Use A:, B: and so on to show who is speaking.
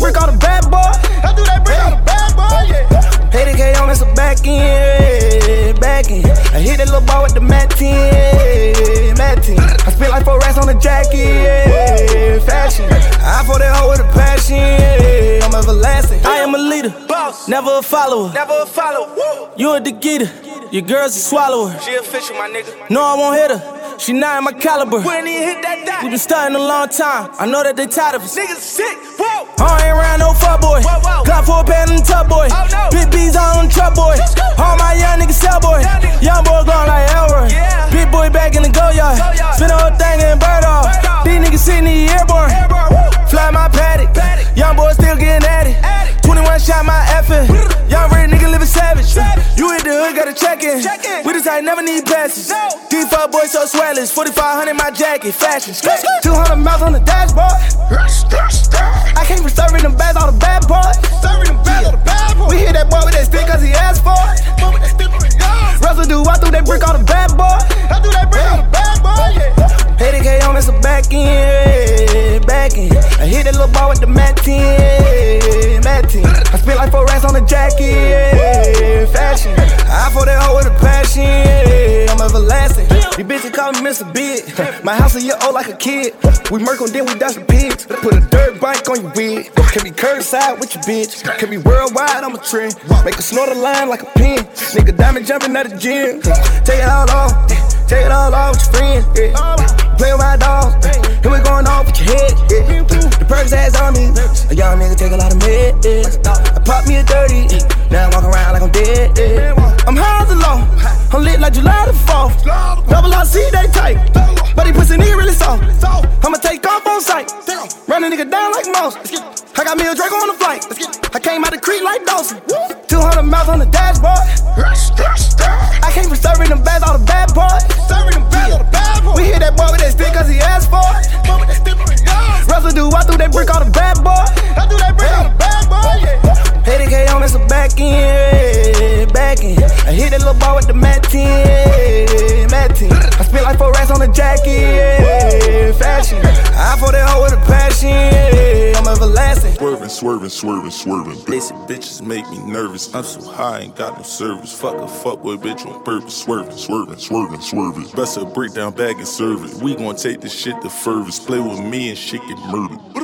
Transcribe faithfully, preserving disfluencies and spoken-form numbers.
A: brick on the bad boy.
B: I do that brick on the bad boy, yeah.
A: Pay the K on me some back end, back end. I hit that little ball with the Mac ten, Mac ten. I spent like four racks on the jacket, yeah, fashion. I for that hoe with a passion, yeah, I'm everlasting. I am a leader,
B: Boss,
A: never a follower.
B: never a follow. Woo.
A: You a Degeter, your girl's a swallower.
B: She official, my nigga.
A: No, I won't hit her, she not in my caliber.
B: We ain't even hit that
A: We
B: dot.
A: been starting a long time, I know that they tired of us.
B: Niggas sick, whoa.
A: I ain't around no fuck boy.
B: Whoa, whoa.
A: Clock for a pan in the tub boy.
B: Oh, no.
A: Big B's on the truck boy.
B: Let's go.
A: All my young niggas sell boy.
B: Young niggas.
A: Young boy going like Elroy.
B: Yeah.
A: Big boy back in the go yard.
B: Go yard.
A: Spin the whole thing in bird off.
B: Bird off.
A: These niggas sitting in the airborne.
B: Airborne, woo.
A: Fly my paddock.
B: Paddock.
A: Young boy still getting at it.
B: At it.
A: twenty-one shot my effort. Young red nigga living savage.
B: Savage.
A: You hit the hood, gotta check in.
B: Check in.
A: We the type never need passes.
B: No.
A: These fuck boys so swellers. forty-five hundred my jacket. Fashion.
B: Skip, skip.
A: two hundred miles on the dashboard. I came from serving them bags, all the bad boys.
B: Serving them bad on the bad boy.
A: We hit that boy with that stick cause he asked for it.
B: Boy, with that stick on the yard.
A: Residue, I threw that brick on the bad boy.
B: I do that brick on the bad boy, yeah.
A: Pay the K on me some back end, back end. I hit that little ball with the Mac ten, Mac ten. I spent like four racks on the jacket, yeah, fashion. I for that hoe with a passion, yeah, I'm everlasting. These bitches call me Mister Big. My house a year old like a kid. We murk on then we dash the pigs. Put a dirt bike on your wig. Can be curbside with your bitch. Can be worldwide, I'm a trend. Make a snort a line like a pin. Nigga diamond jumping at the gym. Take it all off. Take it all off with your friends. Yeah. Play with my dogs. Here we going off with your head. Yeah. The perks ass on me. A young nigga take a lot of meds. I pop me a thirty. Now I'm walking around like I'm dead. Yeah. I'm high as a law. I'm lit like July the fourth. Double R C, they tight. But he pussy nigga really soft. I'ma take off on sight. Run a nigga down like Mouse. I got me a Draco on the flight. I came out the creek like Dawson. two hundred miles on the dashboard. I came from serving them bags, all the bad boys.
B: Serving them bad on the bad boy.
A: We hit that boy with that stick cause he asked for it.
B: Boy, with that stick on the yard.
A: Residue, I threw that brick on the bad boy.
B: I do that brick on the bad boy, yeah.
A: Pay the K on me some back end, back end. I hit that little ball with the Mac ten, Mac ten. I spent like four racks on the jacket, yeah, fashion. I for that hoe with a passion, yeah, I'm everlasting.
C: Swerving, swerving, swerving, swerving. Basic bitches make me nervous. I'm so high, ain't got no service. Fuck a fuckboy bitch on purpose. Swerving, swerving, swerving, swerving. Best a breakdown bag and serve it. We gon' take this shit the furthest. Play with me and shit get murdered.